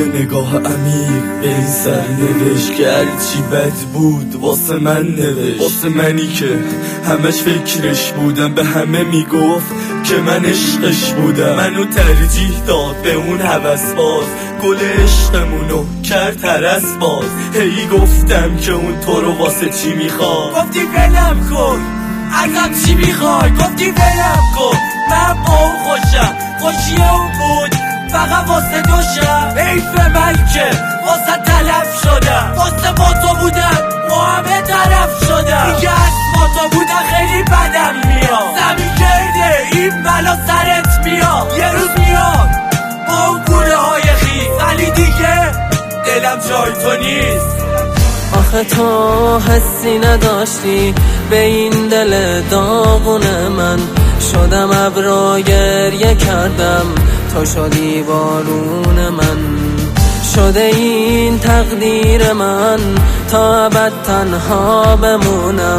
یه نگاه عمیق به این سر نوشت که هرچی بد بود واسه من نوشت، واسه منی که همش فکرش بودم، به همه میگفت که من عشقش بودم، منو ترجیح داد به اون هوس باز، گل عشقمونو کرد ترس باز. هی گفتم که اون تو رو واسه چی میخواد، گفتی ولم کن ازم چی میخوای، گفتی ولم کن من با اون خوشم، خوشی اون بود فقط واسه دوشم، حیف من که واسه تلف شدم، واسه با تو بودم با همه طرف شدم، دیگه از با تو بودم خیلی بدم میاد، زمین گرده این بلا سرت میاد، یه روز میاد با اون گوله های خیز، ولی دیگه دلم جای تو نیست. آخه تو حسی نداشتی به این دل داغون من، شدم ابرا گریه کردم تو شدی بارون من، شده این تقدیر من تا ابد تنها بمونم،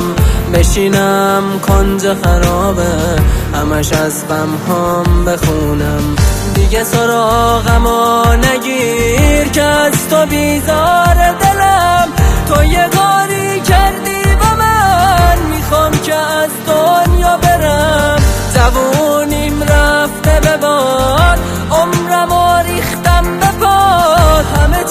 بشینم کنج خرابه همش از غمهام بخونم، دیگه سراغمو نگیر که از تو بیزار دلم، تو یه کاری کردی با من میخوام که از دنیا برم، جوونیم رفته به باد عمرمو ریختم به پاد، همه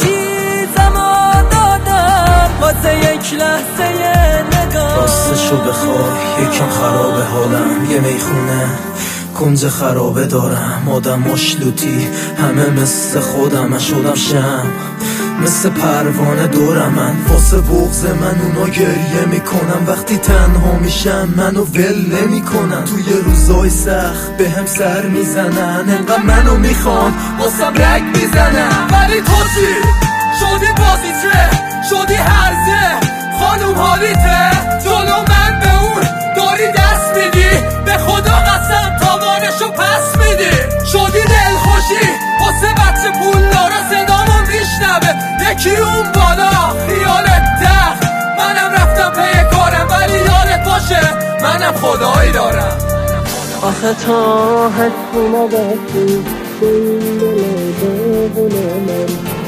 چیزمو دادم واسه یک لحظه نگاه، راستشو بخوای یکم خرابه حالم، یه میخونه کنج خرابه دارم، آدم مشلوتی همه مثل خودم، شدم شم مثل پروانه دورم، من واسه بغض من اونا گریه میکنم، وقتی تنها میشم منو ول نمیکنن، توی روزای سخت به هم سر میزنن، انقدر منو میخوان واسم رگ میزنن، ولی تو چی؟ شدی بازیچه، شدی هرزه، خانوم حالیته، جلو من به اون داری دست میدی، به خدا قسم تاوانشو پس میدی، شدی دلخوشی واسه بچه پولدارا صدامو میشنوه، یکی اون بالا خیالت تخت، منم رفتم پی کارم ولی یادت باشه منم خدایی دارم. آخه تو حسی نداشتی به این دل داغون من،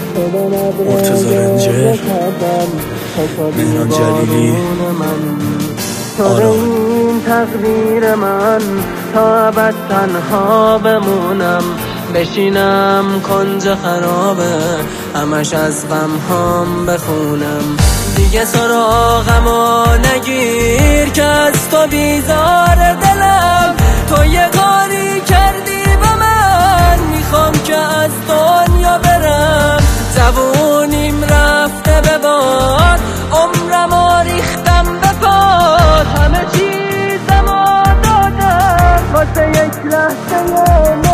مرتضی رنجر، مهران جلیلی، شده این تقدیر من تا ابد تنها بمونم، بشینم کنج خرابه همش از غمهام بخونم، دیگه سراغمو نگیر که از تو بیزار دلم، تو یه کاری کردی با من میخوام که از دنیا برم، جوونیم رفته به باد عمرمو ریختم به پاد، همه چیزمو دادم واسه یک لحظه